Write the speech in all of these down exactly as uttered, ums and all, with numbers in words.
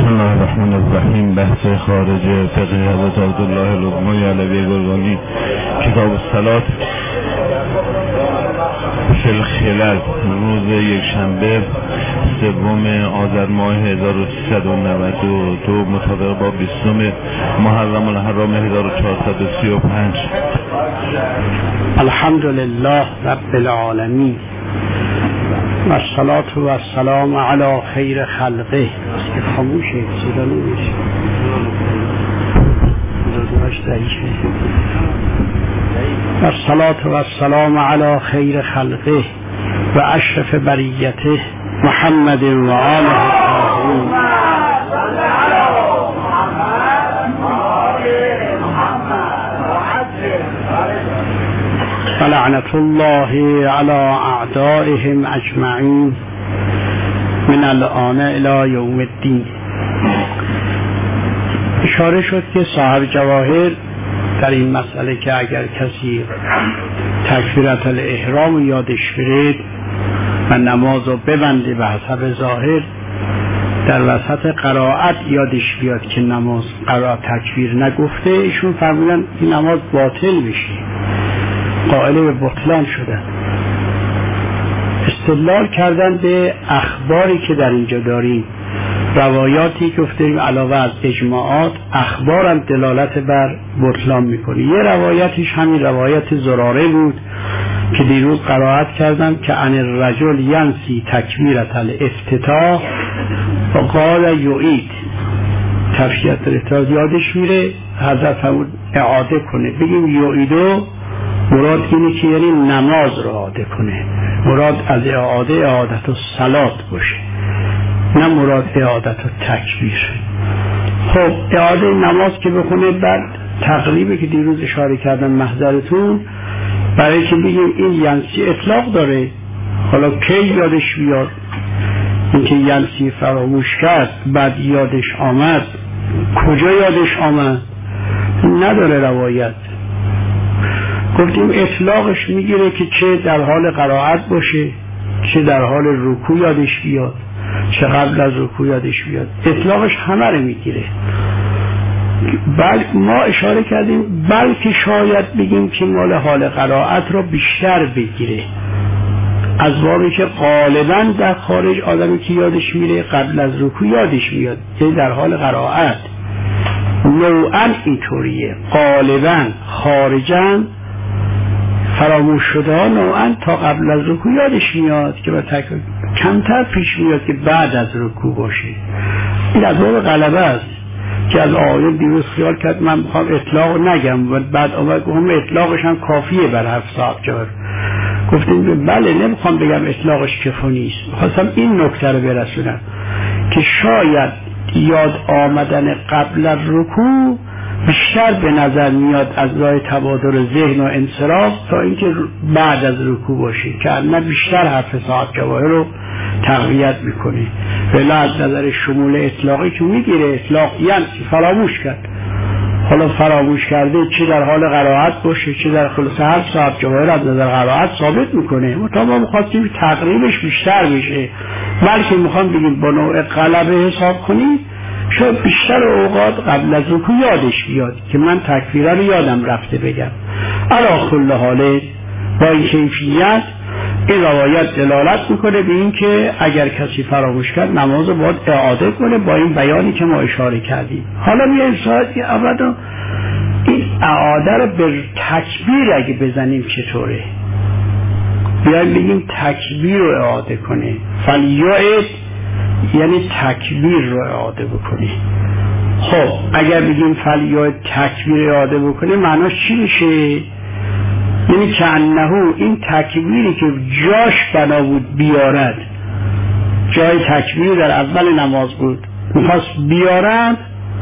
بسم الله الرحمن الرحیم. بحث خارج فقه حضرت عبدالله لقمانی علوی گرگانی، کتاب الصلاة فی الخلل، روز یک شنبه سوم آذر ماه هزار و سیصد و نود و دو مطابق با بیستم محرم الحرام هزار و چهارصد و سی و پنج. الحمدلله رب العالمین و الصلاة و السلام علی خیر خلقه. خاموشه صدا نمیشه، و الصلاة و السلام علی خیر خلقه و اشرف بریته محمد و آله الطاهرین. فلعنة الله على اعدائهم اجمعین من الآن الى یوم الدین. اشاره شد که صاحب جواهر در این مسئله که اگر کسی تکبیرت الاحرام یادش برد و نماز رو ببنده به حسب ظاهر، در وسط قرائت یادش بیاد که نماز قرائت تکبیر نگفته، ایشون فرمودن این نماز باطل میشه، قائل به بطلان شدن. استدلال کردن به اخباری که در اینجا داریم، روایاتی که گفتیم علاوه از اجماعات اخبار هم دلالت بر بطلان میکنه. یه روایتش همین روایت زراره بود که دیروز قرائت کردم که ان الرجل ینسی تکبیرت الافتتاح و قال یعید، تفسیر الافتتاح یادش میره، حضرت فرمود اعاده کنه. بگیم یعیدو مراد اینه که یعنی نماز رو اعاده کنه، مراد از اعاده اعادت الصلاة باشه، نه مراد اعادت التکبیر. خب اعاده نماز که بخونه، بعد تقریبی که دیروز اشاره کردم محضرتون، برای که بگیم این ینسی اطلاق داره، حالا کی یادش بیاد، اینکه ینسی فراموش کرد بعد یادش آمد، کجا یادش آمد نداره روایت. گفتیم اطلاقش میگیره که چه در حال قرائت باشه، چه در حال رکوع یادش بیاد، چه قبل از رکوع یادش بیاد، اطلاقش همه رو میگیره. بلکه ما اشاره کردیم بلکه شاید بگیم که مال حال قرائت رو بیشتر بگیره، از بابی که غالبا در خارج آدمی که یادش میره قبل از رکوع یادش میاد، یعنی در حال قرائت نوعا اینطوریه، غالبا خارجا فراموش شده ها نوعا تا قبل از رکوع یادش میاد که با تک... کمتر پیش میاد که بعد از رکوع باشه. این از باب غلبه است که از آیه دیروز خیال کرد من میخوام اطلاق نگم و بعد آمد گفتم اطلاقش هم کافیه بر حرف صاحب جار. گفتیم بله نمیخوام بگم اطلاقش کفو نیست، خواستم این نکته رو برسونم که شاید یاد آمدن قبل از رکوع بیشتر به نظر میاد از راه تبادر ذهن و انصراف تا اینکه بعد از رکوع باشه، که نه بیشتر حرف صاحب جواهر رو تقویت میکنه. ولی از نظر شمول اطلاقی که میگیره، اطلاق یعنی فراموش کرد، حالا فراموش کرده چه در حال قرائت باشه چه در خلاصه هر صاحب جواهر از نظر قرائت ثابت میکنه. ما تا ما میخواستیم تقریبش بیشتر بشه، بلکه میخوام بگیم با نوع غلبه حساب کنید، شاید بیشتر اوقات قبل از رکوع یادش بیاد که من تکبیره رو یادم رفته بگم. علی کل حال با این کیفیت این روایت دلالت میکنه به این که اگر کسی فراموش کرد نماز رو باید اعاده کنه، با این بیانی که ما اشاره کردیم. حالا میایم ساعتی اول این اعاده رو به تکبیر اگه بزنیم چطوره؟ بیایم بگیم تکبیر رو اعاده کنه، فلیعد یعنی تکبیر رو اعاده بکنی. خب اگر بگیم فلیعد تکبیر اعاده بکنی معناش چی میشه؟ یعنی که انهو این تکبیری که جاش بنا بود بیارد، جای تکبیر در اول نماز بود میخواست بیارد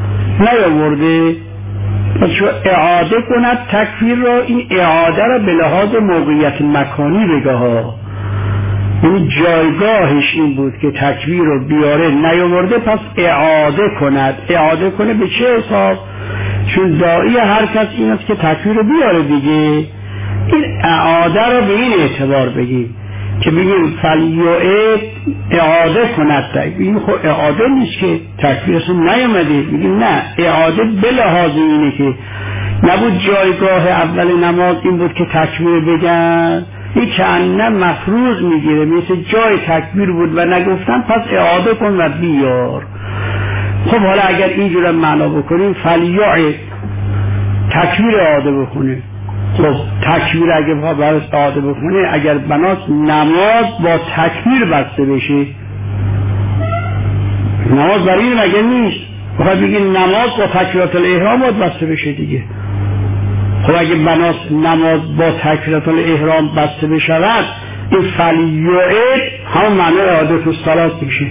نیاورده، پس شو اعاده کند تکبیر رو. این اعاده رو به لحاظ موقعیت مکانی بگه ها، یعنی جایگاهش این بود که تکبیر رو بیاره نیاورده، پس اعاده کند. اعاده کنه به چه حساب؟ چون داعی هر کس این است که تکبیر رو بیاره دیگه. این اعاده رو به این اعتبار بگیم که بگیم فلیعد اعاده کند، بگیم خب اعاده نیست که تکبیر اصلا نیامده، بگیم نه اعاده به لحاظ اینه که نبود جایگاه اول نماز این بود که تکبیر بگن، این که انه مفروض میگیره مثل جای تکبیر بود و نگفتن پس اعاده کن و بیار. خب حالا اگر اینجور معنا بکنیم فلیعد تکبیر اعاده بکنه، خب تکبیر اگه برای اعاده بکنه اگر بناس نماز با تکبیر بسته بشه، نماز برای این مگه نیست؟ بخواد بگید نماز با تکبیرات الاحرام باید بسته بشه دیگه. خب اگه بناس نماز با تکبیرات الاحرام بسته بشود این فلیعد هم معنی اعاده تو صلات میشه،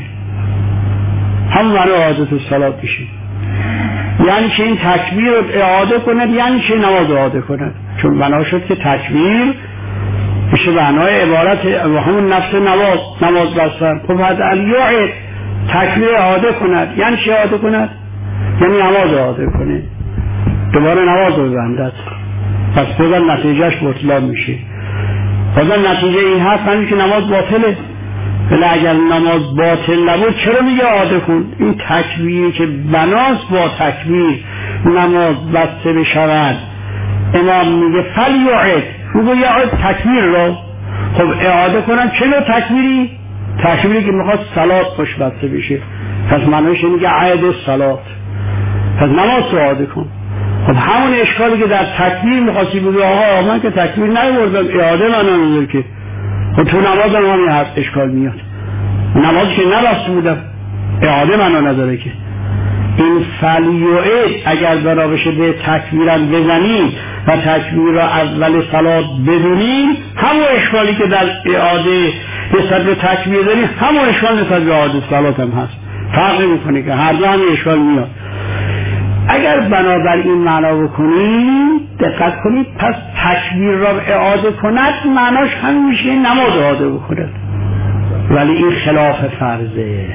هم معنی اعاده تو صلات میشه، یعنی که این تکبیر رو اعاده کند، یعنی که نماز اعاده کند، چون بنا شد که تکبیر میشه معنای عبارت و همون نفس نماز نماز بستن. خب هذا الیعد تکبیر اعاده کند، یعنی چه اعاده کند؟ یعنی نماز اعاده کنه، دوباره نماز رو ببندد، پس بازم نتیجهش بطلان میشه. بازم نتیجه این هست همین که نماز باطله، ولی اگر نماز باطل نبود چرا میگه اعاده کن؟ این تکبیری که بناس با تکبیر نماز بسته بشود، امام میگه فلیعد، میگه یعد تکبیر رو، خب اعاده کنن چه نوع تکبیری؟ تکبیری که میخواد صلات باش بسته بشه، پس معنیش میگه عید صلات، پس نماز رو اعاده کن. خب همون اشکالی که در تکبیر میخواستی بگه آقا من که تکبیر نیوردم اعاده من نمیدونم که، خب تو نماز هم همین هست اشکال میاد، نماز که نبسته بودم اعاده منو نداره که. این فلیعد اگر برا بشه به تکبیرم بزنیم و تکبیر را اول صلات بدونیم، همون اشکالی که در اعاده نسبت به تکبیر داریم همون اشکال نسبت به اعاده صلات هم هست، فرق میکنه که هر دو همین اشکال میاد. اگر بنابر این معنا بکنیم دقت کنید، پس تکبیر را اعاده کند معناش همین میشه نماز اعاده بکند، ولی این خلاف فرضه،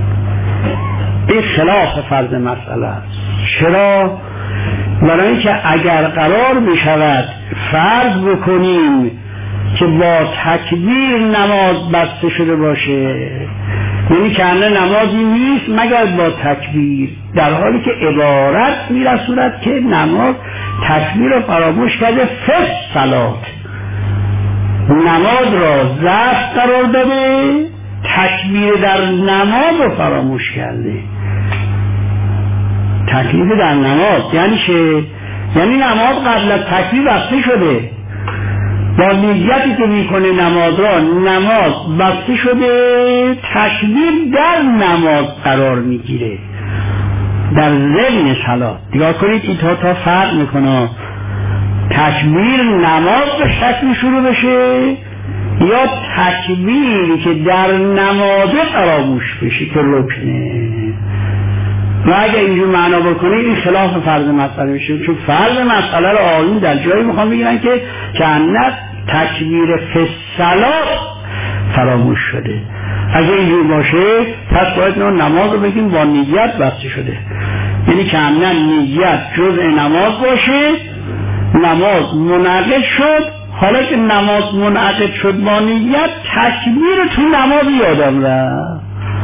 این خلاف فرض مسئله است. چرا؟ برای اینکه اگر قرار بشود فرض بکنیم که با تکبیر نماز بسته شده باشه، یعنی که انه نمازی نیست مگر با تکبیر، در حالی که عبارت میرسوند که نماز تکبیر رو فراموش کرده، فس صلات نماز را ضعف قرار داده، تکبیر در نماز رو فراموش کرده. تکبیر در نماز یعنی چه؟ یعنی نماز قبل از تکبیر بسته شده، با نیتی که میکنه نماز را، نماز بسته شده، تکبیر در نماز قرار میگیره، در ضمن صلات. نگاه کنید این تا تا فرق میکنه، تکبیر نماز به شکل شروع بشه یا تکبیری که در نماز فراموش بشه که رکنه. و اگه اینجور معنا بکنه این خلاف فرض مسئله میشه، چون فرض مسئله رو آیین در جایی میخوام بگیرن که جنت تکبیر فصلات فراموش شده. اگه اینجور باشه پس باید نماز رو بگیم با نیت بسته شده، یعنی که همه نیت جزء نماز باشه، نماز منعقد شد، حالا که نماز منعقد شد با نیت، تکبیر تو نماز یادم رفت،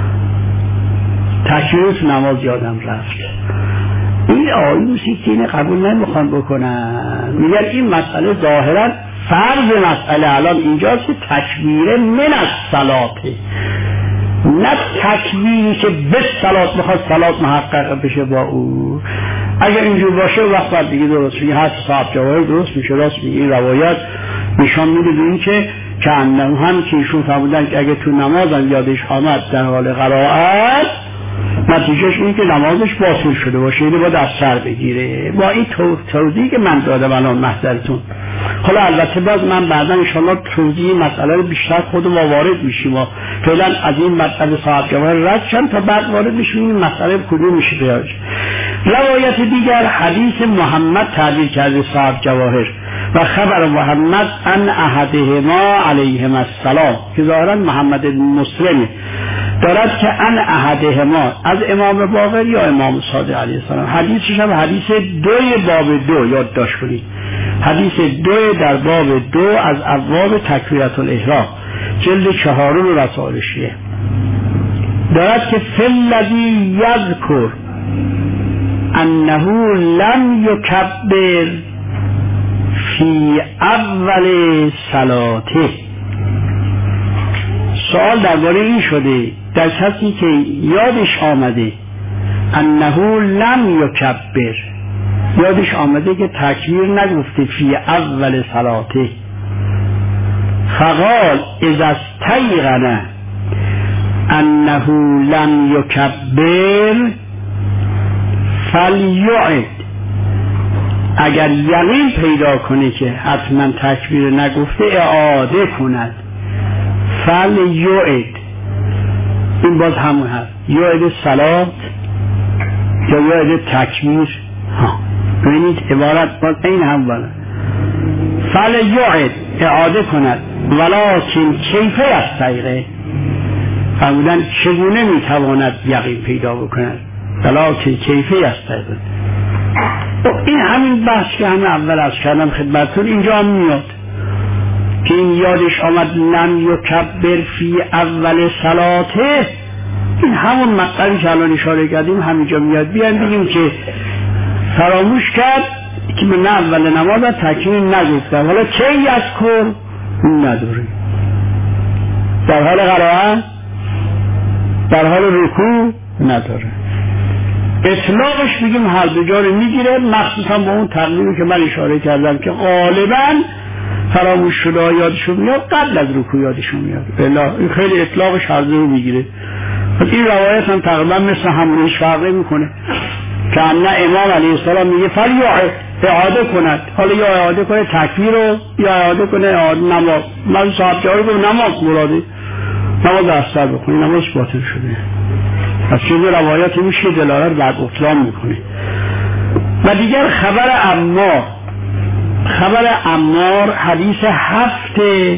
تکبیر تو نماز یادم رفت. این آیوسی که اینه قبول نمیخوان بکنن، میگن این مسئله ظاهرا فرض مسئله الان اینجاست که تکبیر من از صلاته، نه تکبیری که به صلات میخواد صلات محقق بشه با او. اگر اینجور باشه وقت بعد دیگه درست میگه، هر صاحب جواهر درست میشه، راست میگه. این روایات نشان میده این که که هم که ایشون فرمودن که اگه تو نماز هم یادش آمد در حال قرائت، نتیجهش این که نمازش باطل شده باشه، یعنی باید از سر بگیره. با این توضیحی که من دادم الان محضرتون. حالا البته باز من بعدا انشاءالله توضیح مسئله رو بیشتر خودم وارد میشیم و فعلا از این مطلب صاحب جواهر رد شم تا بعد وارد بشیم این مسئله کدوم میشه بیاج. روایت دیگر حدیث محمد تعبیر کرده صاحب جواهر و خبر محمد ان احدهما علیهم السلام، که ظاهرا محمد مسلم دارد که ان احدهما از امام باقر یا امام صادق علیه السلام. حدیثش هم حدیث دوی باب دو یادداشت کنید، حدیث دوی در باب دو از ابواب تکبیرة الاحرام جلد چهارم رسائل شیعه دارد که فلذی یذکر انه لم یکبر فی اول صلاته. سوال درباره این شده در کسی که یادش آمده انه لم یکبر، یادش آمده که تکبیر نگفته فی اول صلاته، فقال اذا استیقن انه لم یکبر فلیعد، اگر یقین پیدا کنه که حتما تکبیر نگفته اعاده کند. فلیعد این باز همون هست، یعد صلات یا یعد تکبیر. ها ببینید عبارت باز این هم بالا، فلیعد اعاده کند، ولکن کیفه استیقن، فرمودن چگونه میتواند یقین پیدا بکند، ولکن کیفه استیقن. این همین بحث که همه اول از کردم خدمتتون اینجا هم میاد که این یادش آمد لم یکبر فی اول صلاته، این همون مطلبی که الان اشاره کردیم همینجا میاد. بیان بگیم که فراموش کرد که من اول نماز تکبیر نگفتم، حالا چه یذکر نداره، در حال قرائت در حال رکوع نداره. اطلاقش بگیم هر دو جا رو میگیره، مخصوصا با اون تقریبی که من اشاره کردم که غالبا فراموش شده یادشون میاد، قبل از رکوع یادشون میاد. بلا این خیلی اطلاقش هر دو رو میگیره. این روایت هم تقریبا مثل همون هیچ فرقی میکنه که نه امام علیه السلام میگه فلیعد اعاده کند، حالا یا اعاده کنه تکبیر رو یا اعاده کنه اعاده نماز. من صاحب جاری گفت نماز مراده نماز اثر بکنی، نماز باطل شده. از چیز روایت میشه دلالت بر بطلان میکنه. و دیگر خبر عمار، خبر عمار حدیث هفت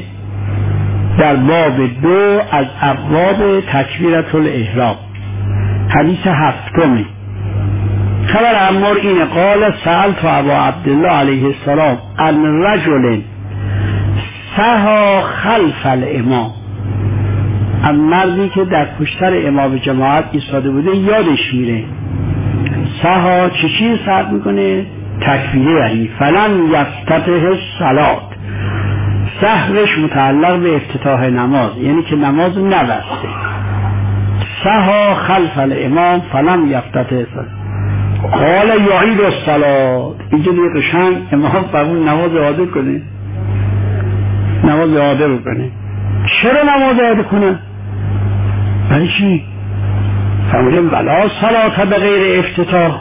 در باب دو از ابواب تکبیرة الاحرام، حدیث هفتمی. خبر عمار اینه قال سألت ابا عبدالله علیه السلام عن رجل سها خلف الامام، از مردی که در پشتر امام جماعت ایستاده بوده یادش میره. سها چه چیز سرد میکنه؟ تکبیره، یعنی فلم یفتتح الصلاة، سهوش متعلق به افتتاح نماز، یعنی که نماز نبسته. سها خلف الامام فلم یفتتح الصلاة قال یعید الصلاة، اینجا دیگه قشنگ امام فرمود نماز اعاده کنه، نماز اعاده رو کنه. چرا نماز اعاده کنه؟ برای چی؟ فرمودیم ولا صلاة به غیر افتتاح،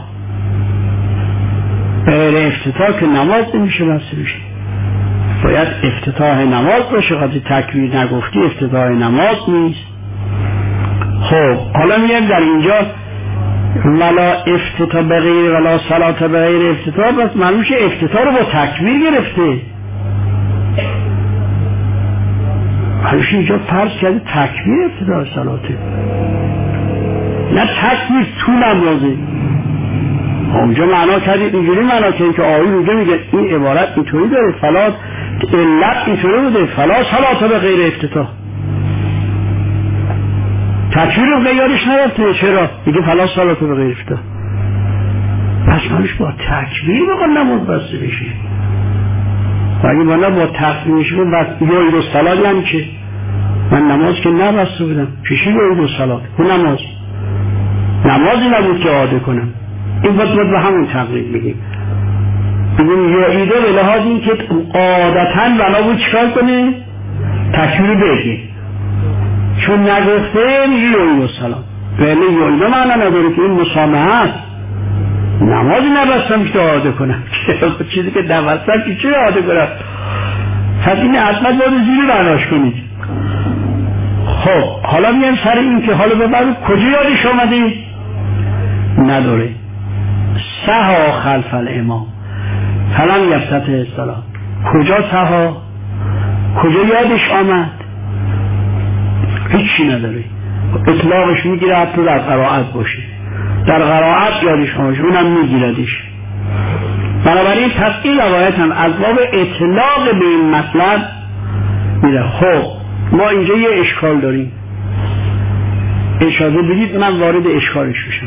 به غیر افتتاح که نماز نمیشه بسته بشه، باید افتتاح نماز باشه. خاطر تکبیر نگفتی افتتاح نماز نیست. خب حالا میگم در اینجا ولا افتتاح به غیر ولا صلاة به غیر افتتاح، بس معلوم شه افتتاح رو با تکبیر گرفته. حالیش اینجا فرض کرده تکبیر افتتاح صلاته، نه تکبیر تو نمازه. اونجا معنا کردید اینجوری معنا کردید که آیه اونجا میگه این عبارت اینطوری داره، فلا علت اینطوری بوده فلا صلاة به غیر افتتاح، تکبیر رو غیرش نرفته. چرا؟ میگه فلا صلاة به غیر افتتاح، پس منش با تکبیر بقید نماز بسته بشه. و اگه بالا با تکبیر میشه بس یعید الصلاة یعنی چه؟ من نماز که نبسته بودم، پیشی یعید الصلاة اون نماز نمازی نبود که اعاده کنم. این باید باید به همون تقریب بگیم، بگیم یعیده به لحاظ این که عادتاً بنا بود چکار کنه؟ تکبیر بگه، چون نگفته میگه یعید الصلاة. بله یعیده معنا نداره که این مسامحه است، نمازی نبستم که اعاده کنم، چیزی که نبستم که چه اعاده کنم؟ پس این حتما باید زیری برداشت کنید. خب حالا میگم سر این که حالا ببرید کجا یادش آمده؟ نداره. سها خلف الامام فلم یفتتح الصلاة، کجا سها؟ کجا یادش آمد؟ هیچی نداره. اطلاقش میگیره حتی در قرائت باشه، در قرائت یادش آمد اونم میگیردش. بنابراین پس این روایت هم از باب اطلاق به این مطلب میره. خب ما اینجا یه اشکال داریم، اجازه بدید من وارد اشکالش بشم.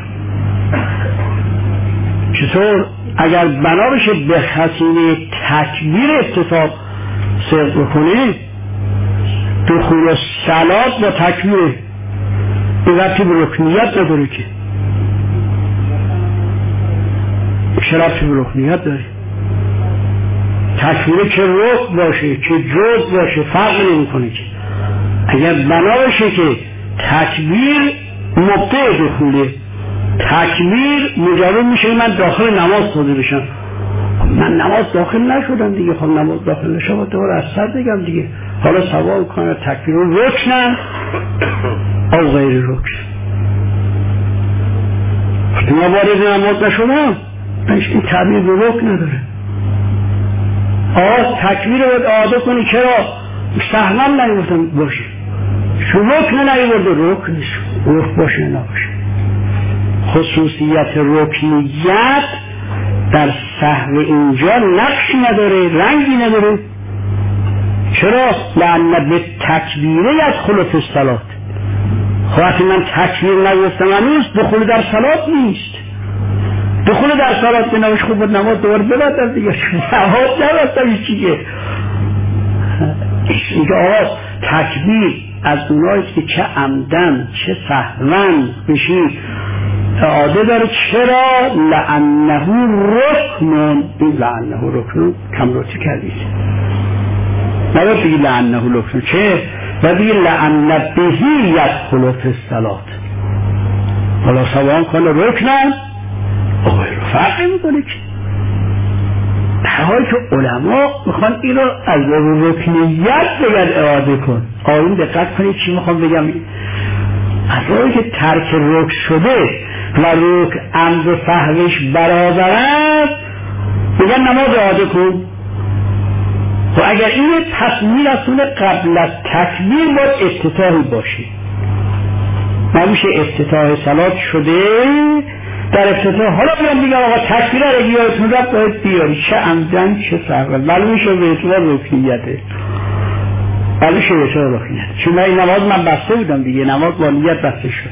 چطور اگر بنا بشه به خزینه تکبیر افتتاح صدق بکنه، دخول صلات با تکبیر این ربطی به رکنیت نداره که، چه ربطی به رکنیت داره؟ تکبیر چه رکن باشه چه جز باشه فرق نمی کنه که. اگر بنا بشه که تکبیر مبتدع دخوله، تکبیر مجرد میشه من داخل نماز ساده بشم، من نماز داخل نشدم دیگه، خب نماز داخل نشم دوباره از سر بگم دیگه، حالا سوال کنه تکبیر رو رکنن او غیر رکن. وقتی ما وارد نماز نشدم این تعبیر به رکن نداره. آه تکبیر رو باید آده کنی، چرا؟ سهمم نیوردم باشه، چون رکن نیورده رکن نیست، رکن باشه نباشه. خصوصیت رکنیت در سهو اینجا نقشی نداره، رنگی نداره. چرا؟ لأن به تکبیره یدخل فی الصلاة. وقتی من تکبیر نگفتم هنوز دخول در صلات نیست. دخول در صلات که نماز خوب بود نماز دوباره ببندم دیگه، نماز نبستم هیچ چیزه. اینکه آقا تکبیر از اوناییست که چه عمدن چه سهون بشین عاده داره. چرا؟ لأنه رکنون. این لأنه رکنون کمروتی کردید، نباید بگی لأنه رکنون، چه؟ و بگی لأن بهی یدخل فی الصلاة. حالا سوان کنه رکنن آقای رو فرق نمی کنه که، در حالی که علما میخوان این رو از رکنیت بگن اعاده کن. آقایون دقت کنید چی میخوام بگم. از حالی که ترک رکن شده و رکن عمد و سهوش برابر است بگن نماز اعاده کن. و اگر این تصمیم رسول قبل از تکبیر باید افتتاحی باشه، نمیشه افتتاح صلات شده در افتتاح حالا بیان دیگه آقا تکبیر رو یادتون رفت باید بیاری، چه عمدن چه سهوا، معلوم شد به اعتبار رکنیته، معلوم شد به اعتبار رکنیته. چون این نماز من بسته بودم دیگه، نماز با نیت بسته شد.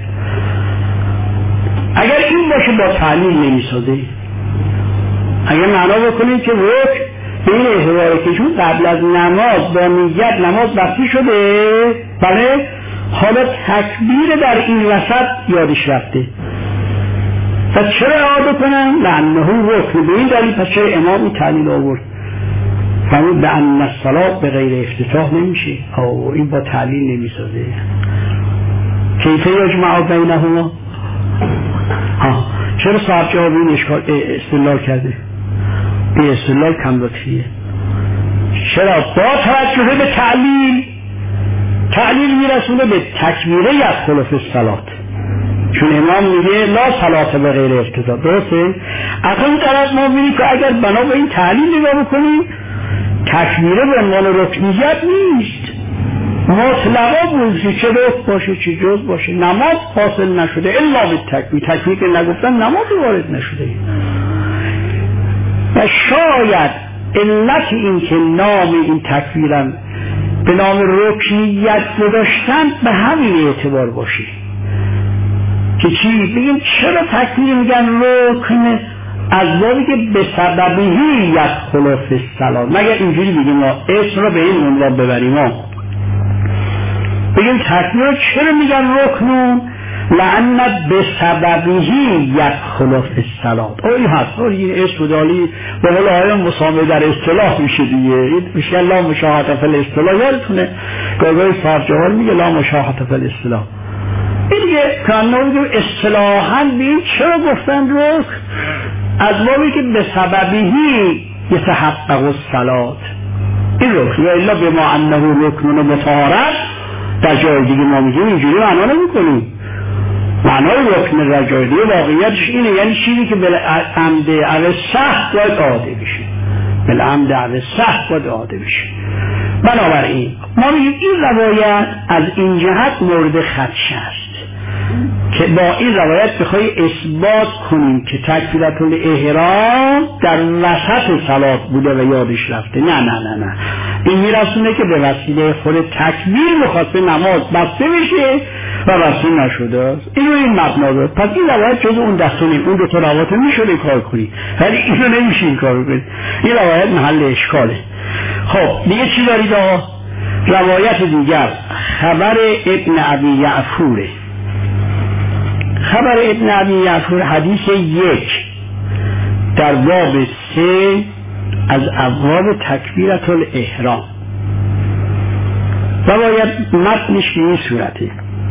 اگر این باشه با تعلیل نمیسازه. اگر معنا بکنید که رکن به این اعتباره که چون قبل از نماز با نیت نماز بسته شده، بله، حالا تکبیر در این وسط یادش رفته، پس چرا اعاده کنم؟ لأنه رکن. به این دلیل پس چرا امام این تعلیل آورد؟ فرمود لأن الصلاة به غیر افتتاح نمیشه. او این با تعلیل نمیسازه. کیف یجمع بینهما؟ ها چرا صاحب جواب این اشکال استدلال کرده؟ به استدلال کم لطفیه. چرا؟ با توجه به تعلیل، تعلیل میرسونه به تکبیره یدخل فی الصلاة. چون امام میگه لا صلاة به غیر افتتاح، درسته؟ اصلا طرف ما میگه که اگر بنا به این تعلیل نگاه بکنیم تکبیره به عنوان رکنیت نیست، مطلقا بوزی چه رکن باشه چه جز باشه، نماز حاصل نشده الا به تکبیر. تکبیر که نگفتن نماز وارد نشده. و شاید علت این که نام این تکبیرم به نام رکنیت گذاشتن به همین اعتبار باشه که چی؟ بگیم چرا تکبیر میگن رکن؟ از بابی که به سببهی یدخل فی الصلاة. مگر اینجوری بگیم ما اسم رو به این عنوان ببریم ما بگیم تکبیر چرا میگن رکنون؟ لأن به سببهی یدخل فی الصلاة. این هست این اسم دالی به قول آیان مسامه در اصطلاح میشه دیگه. این میشه لا مشاهده فی الاصطلاح. یادتونه گاهی صاحب جوال میگه لا مشاهده فی الاصطلاح. این دیگه کانون بگیم اصطلاحاً بگیم چرا گفتن رکن؟ از بابی که به سببهی یتحقق الصلاة. این رکن یا الا به ما انه رکنون مطهرت در جای دیگه ما میگیم اینجوری معنا نمی‌کنیم. معنای رکن در جای دیگه واقعیتش اینه، یعنی چیزی که بالعمد او السهو باید اعاده بشه، بالعمد او السهو باید اعاده بشه. بنابراین ما میگیم این روایت از این جهت مورد خدشه است که با این روایت بخوای اثبات کنیم که تکبیرة الاحرام در وسط صلات بوده و یادش رفته. نه نه نه نه این میرسونه که به وسیله خود تکبیر مخاطب نماز بسته بشه و بسته نشده است. این رو این مبنا داره. پس این روایت جز اون دسته نیم، اون دو تا روایت میشده کار کنی، ولی اینو نمیشه این کار کنی. این روایت محل اشکاله. خب دیگه چی دارید آقا؟ روایت دیگر خبر ابن ابی یعفوره. خبر ابن ابی یعفور حدیث یک در باب سه از ابواب تکبیرة الاحرام. روایت متنش به این صورته: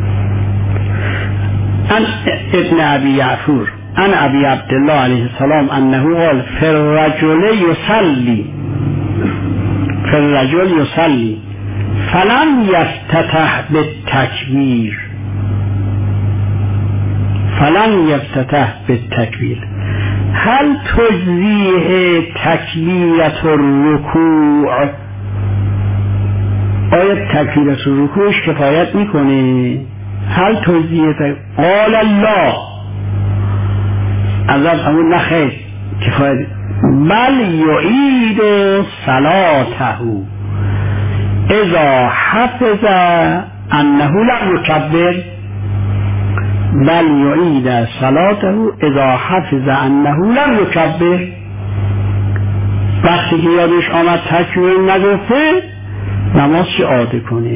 ان ابن ابی یعفور ان ابی عبدالله علیه السلام انه قال فی الرجل یصلی فی الرجل یصلی فلم یفتتح بالتکبیر فلم یفتتح بالتکبیر هل تجزیه تکبیرة الرکوع؟ آیا تکبیرة الرکوعش کفایت میکنه؟ هل تجزیه تکبیرة؟ قال الله عذاب همون نخیر کفایت، بل یعید صلاته اذا حفظ انه لم یکبر بل یعید صلاته اذا حفظ انه لم یکبر. وقتی که یادش آمد تکبیر نگفته نمازش عاده کنه.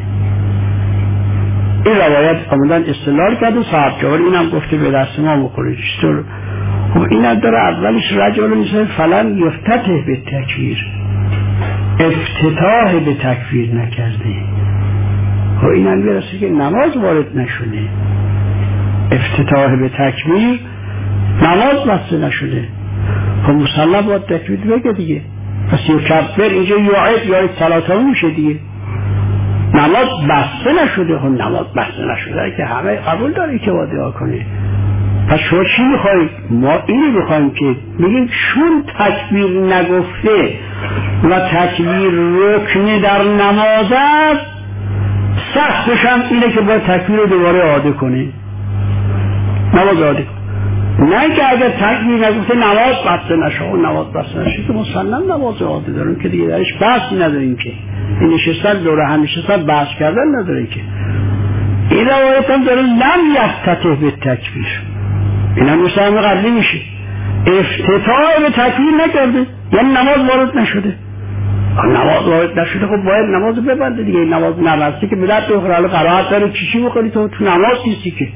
این روایت آمدن استدلال کرد و صاحب جوار اینم گفته به دست ما بخوره. چطور؟ خب این داره اولش رجل میشه فلان یفتتح به تکبیر، افتتاح به تکبیر نکرده. خب این هم برسه که نماز وارد نشده، افتتاح به تکبیر نماز بسته نشده. خب مسلم باید تکبیر بگه دیگه. پس یکبر اینجا یعید یعید صلاته میشه دیگه. نماز بسته نشده. خب نماز بسته نشده که همه قبول داری که باید دعا کنه. پس شما چی میخواید؟ ما اینو میخوایم که بگیم چون تکبیر نگفته و تکبیر رکن در نماز است، سختش هم اینه که باید تکبیر رو دوباره عاده کنه، نماز عاده کنه. نه که اگر تکبیر نگفته نماز بسته نشه و نماز بسته نشه که مسلم نماز عاده داریم که دیگه درش بحثی نداریم که این نشستن دوره هم نشستن بحث کردن نداره که. این روایت هم داره لم یفتتح به تکبیر، این هم مثل همه قبلی میشه افتتاح به تکبیر نکرده، یعنی نماز وارد نشده. نماز وارد نشده خب باید نماز ببنده دیگه. نماز نبسته که به درد بخوره. حالا قرائت داره چیشی بخوری تو تو نماز نیستی که.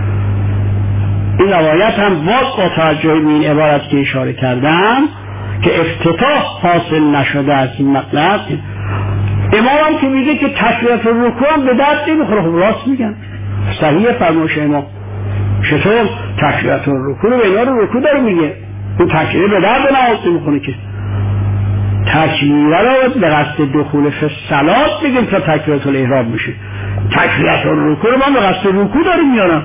این روایت هم باز با توجه به این عبارت که اشاره کردم که افتتاح حاصل نشده از این مطلب. امام هم که میگه که تکبیرة الرکوع هم به درد نمیخوره. خب راست میگن، صحیح فرمایش امام. چطور تکبیرة الرکوع رو به اینا رو رکوع داره میگه، اون تکبیر به درد نماز نمیخونه که. تکبیره رو به قصد دخول فی الصلاة بگیم تا تکبیرة الاحرام میشه. تکبیرة الرکوع رو من به قصد رکوع داریم میارم.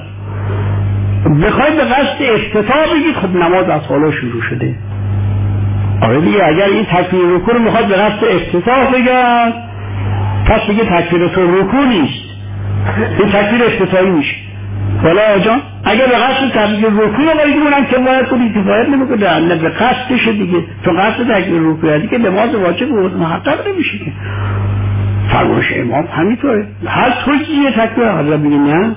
بخواید به قصد افتتاح بگید خب نماز از حالا شروع شده. آره دیگه اگر این تکبیر رکوع رو میخواد به قصد افتتاح بگن پس دیگه تکبیرة الرکوع نیست، این تکبیر افتتاحی میشه. ولی آجان اگر به قصد تکبیر رکوع رو باید بگونن که باید کنید کفایت نمیکنه، نه به قصدش دیگه. تو قصد تکبیر رکوع دیگه نماز واجب و محقق نمیشه که. فرمایش امام همینطوره. هر توجیه تکبیر حضرت بگه نه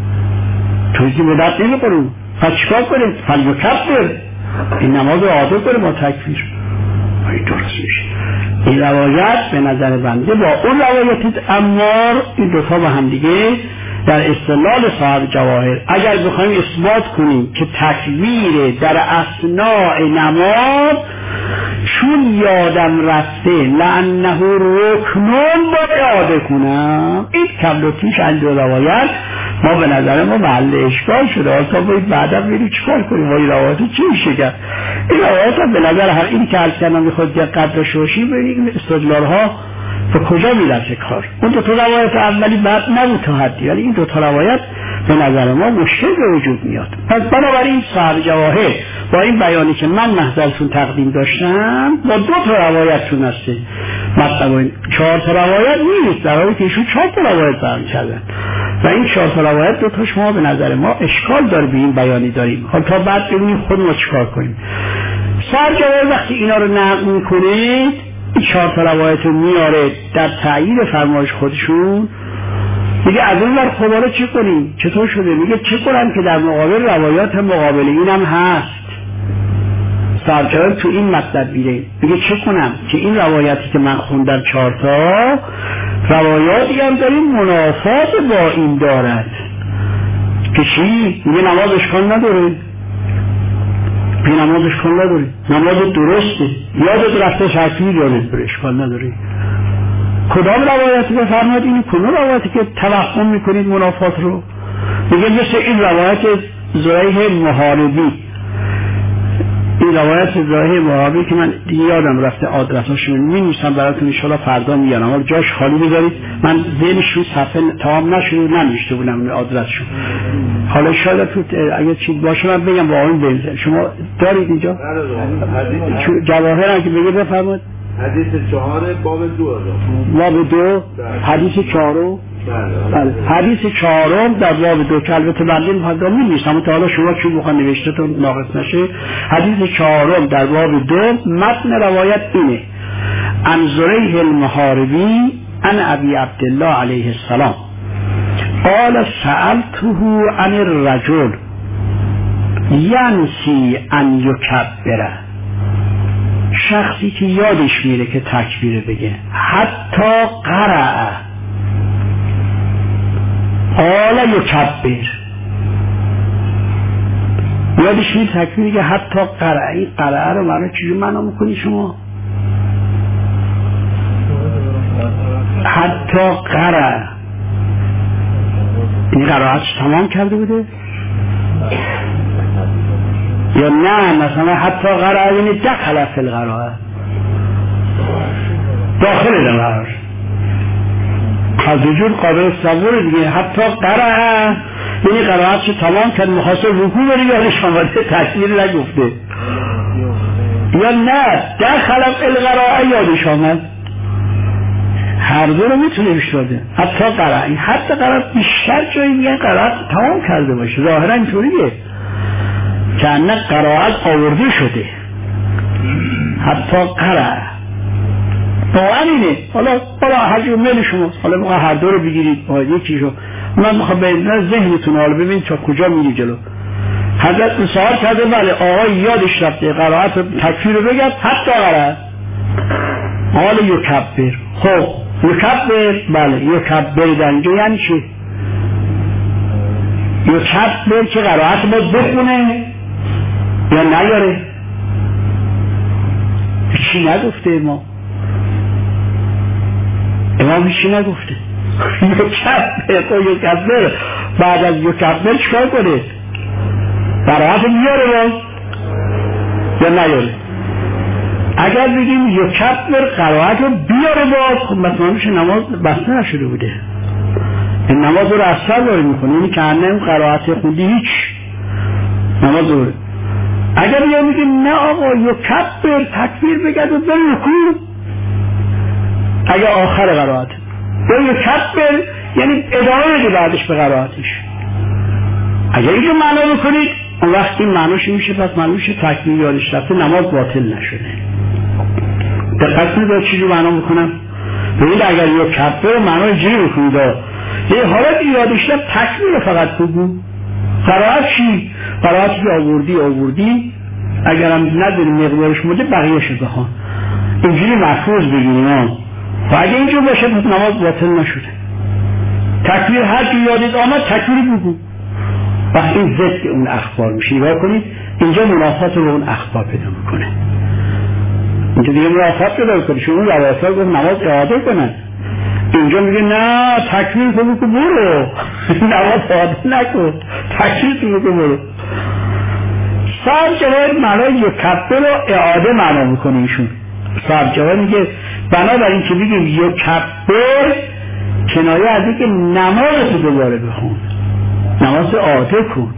توجیه به دست نمیکنه. پس چیکار کنه؟ فلیکبر، این نماز رو عاده کنه با تکبیر. این درست میشه. این روایت به نظر بنده با اون روایت عمار این دوتا با هم دیگه در استدلال صاحب جواهر اگر بخوایم اثبات کنیم که تکبیر در اثناء نماز چون یادم رفته لانه رکنون باید عاده کنم، این کبلوتیش از دو روایت ما به نظر ما محل اشکال شده. آتا باید بعدا بریم چیکار کنیم؟ وای روایت چی میشه کرد؟ این روایت هم به نظر هر این که عرض کردم میخواد دقت داشته باشیم ببینیم استدلال ها به کجا میرسه کار. اون دو تا روایت اولی بعد نبود تا حدی، ولی این دو تا روایت به نظر ما مشکل به وجود میاد. پس بنابراین صاحب جواهر با این بیانی که من نظرتون تقدیم داشتم با دو تا روایت تون هسته مثلا چهار تا روایت نیست، در حالی که ایشون چهار تا روایت برمی کردن و این چهار تا روایت دو تاش ما به نظر ما اشکال داره به این بیانی داریم. حالا تا بعد ببینیم خود ما چیکار کنیم. صاحب جواهر وقتی اینا رو نقل میکنید این چهار تا روایت رو میاره در تأیید فرمایش خودشون. میگه از اون ور خب حالا چه کنیم؟ چطور شده؟ میگه چه کنم که در مقابل روایات مقابل اینم هست. سرجایر تو این مطلب بیره. میگه چه کنم که این روایتی که من خوندم چهار تا روایاتی هم داریم منافات با این دارد که چی؟ میگه نماز اشکال نداره. میگه نماز اشکال نداره، نماز درسته، یادت رفته شرطی یادت بره، اشکال نداره. کدام روایتی بفرمایید؟ این کدام روایتی که توهم میکنید منافات رو؟ میگه مثل این روایت زریح محاربی، این روایت زریح محاربی که من دیگه یادم رفته آدرساشو می‌نویسم براتون، ان شاءالله فردا میارم، اما جاش خالی بذارید، من ذهنش رو صفحه تمام نشده ننوشته بودم آدرسشو. حالا شاید تو اگه چیز باشه من بگم با اون بنزه. شما دارید اینجا جواهر هم که بگه بفرمایید. حدیث چهار باب دو باب دو حدیث چهارم بله حدیث چهارم در باب دو که البته بنده می‌خوام می‌نویسم تا حالا شما چی بخواد نوشته تو ناقص نشه. حدیث چهارم در باب دو متن روایت اینه: عن زریح المحاربی عن ابی عبدالله علیه السلام قال سألته عن الرجل ینسی ان یکبره، شخصی که یادش میره که تکبیر بگه، حتی قرأ قال یکبر، یادش میره تکبیر بگه حتی قرأ. این قرأ رو معنی چجور معنا میکنی شما؟ حتی قرأ این قرائتش تمام کرده بوده یا نه؟ مثلا حتی قرأ یعنی دخل فی القراءه، داخل در قرار از جور قابل تصور دیگه. حتی قرأ یعنی قرائتش تمام کرد، مخواست رکوع بره یادش آمده تکبیر نگفته، یا نه دخل فی القراءه یادش آمد. هر دو رو میتونه بشده. حتی قرأ، این حتی قرأ بیشتر جایی میگن قرائت تمام کرده باشه، ظاهرا اینطوریه که انه قرائت آورده شده. حتی قرأ واقعا اینه. حالا حالا هر جو میل شماست، حالا میخواه هر دو رو بگیرید یکی رو. من میخوام به ذهنتون حالا ببینید تا کجا میری جلو. حضرت مساعد کرده بله آقای یادش رفته قرائت تکفیر رو بگد حتی قرأ حال یکبر. خب یکبر بله یکبر دنگه یعنی چی؟ یکبر که قرائت باید بخونه یا نیاره؟ چی نگفته ما؟ امام چی نگفته؟ یکبر یکبر بعد از یکبر چکار کنه؟ قرائت بیاره باز یا نیاره؟ اگر بگیم یکبر قرائت رو بیاره باز، خب مثلا میشه نماز بسته نشده بوده، این نماز رو اثر داره میکنه، اینی که انه اون قرائت خوندی هیچ نماز رو. اگر بگیم میگیم نه آقا یکبر تکبیر بگد و بر رکوع، اگر آخر قرائت یا یکبر یعنی ادامه بده بعدش به قرائتش. اگر اینجا معنا بکنید اون وقت این معناش میشه پس معناش تکبیر یادش رفته نماز باطل نشده. دقت کنید با چی رو معنا میکنم؟ ببینید اگر یکبر معنای جوری بکنید یه حالت یادش رفت تکبیر فقط بگو، قرائت چی؟ قرائتی که آوردی آوردی اگرم نداری مقدارش مده بقیهش رو بخوان، اینجوری محفوظ بگیریم. و اگه اینجور باشه پس نماز باطل نشده. تکبیر هر کی یادت آمد تکبیر بگو، وقتی این ضد اون اخبار میشه. نگاه کنید اینجا منافات رو اون اخبار پیدا میکنه، اینجا دیگه منافات پیدا میکنه. شما اون روایت گفت نماز اعاده کنن، اینجا میگه نه تکبیر تو بگو برو نماز اعاده نکن، تکبیر تو بگو برو. صاحب جواب معنای یکبر رو اعاده معنا میکنه ایشون. صاحب جواب میگه بنابراین که بگیم یکبر کنایه از اینکه نماز تو دوباره بخون، نماز اعاده کن،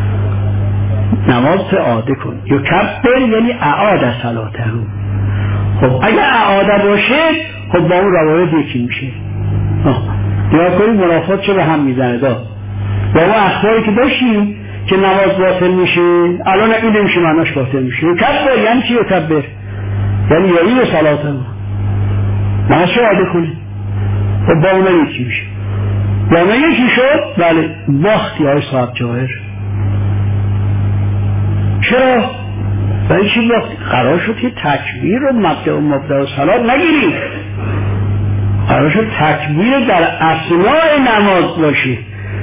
نماز اعاده کن. یکبر یعنی اعاده صلاته. خب اگر اعاده باشه خب با اون روایت یکی میشه. نگاه کنید منافات چه به هم میزنه دا با اون اخباری که داشتیم که نماز باطل میشه، الان این نمیشه معناش باطل میشه. یکبر یعنی چی؟ یکبر یعنی یعنی صلاته. نشه عاده کنی و با اونه یکی میشه با اونه یکی شد بله باختی های صاحب جواهر. چرا؟ برای چی باختی؟ قرار شد که تکبیر و مبدأ و مبدأ و صلات نگیری، قرار شد تکبیر در اثناء نماز باشی.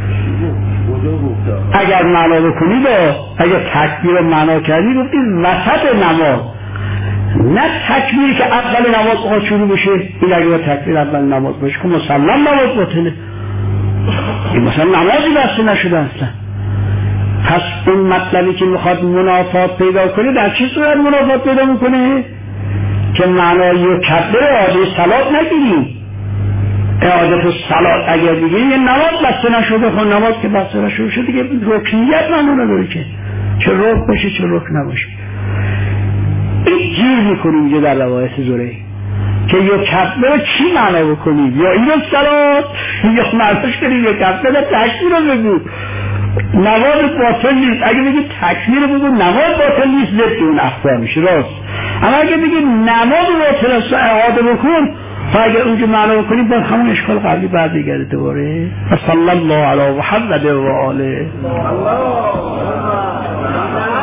اگر معنا بکنی با اگر تکبیر رو معنا کردی گفتی وسط نماز، نه تکبیر که اول نماز آقا شروع بشه. این اگر با تکبیر اول نماز باشه که مسلم نماز باطله، این مثلا نمازی بسته نشده اصلا. پس اون مطلبی که میخواد منافات پیدا کنه در چی صورت منافات پیدا میکنه؟ که معنای کبر اعاده صلات نگیریم. اعاده صلات اگر بگیریم یه نماز بسته نشده، خون نماز که بسته نشده شده دیگه رکنیت معنا نداره که چه رکن باشه چه رکن نباشه. این گیر میکنیم اینجا در روایت زهری که یا کبر چی معنا بکنیم، یا اینو صلات یا معناش کنیم یا کبر تکبیر رو بگو. نماز باطل نیست. اگه بگی تکبیر رو بگو نماز باطل نیست ضد اون اخطا میشه راست. اما اگه بگی نماز باطل است اعاده بکن، و اگر اونجا معنا بکنی باید همون اشکال قبلی برمیگرده دوباره. صلی الله علی محمد و آله.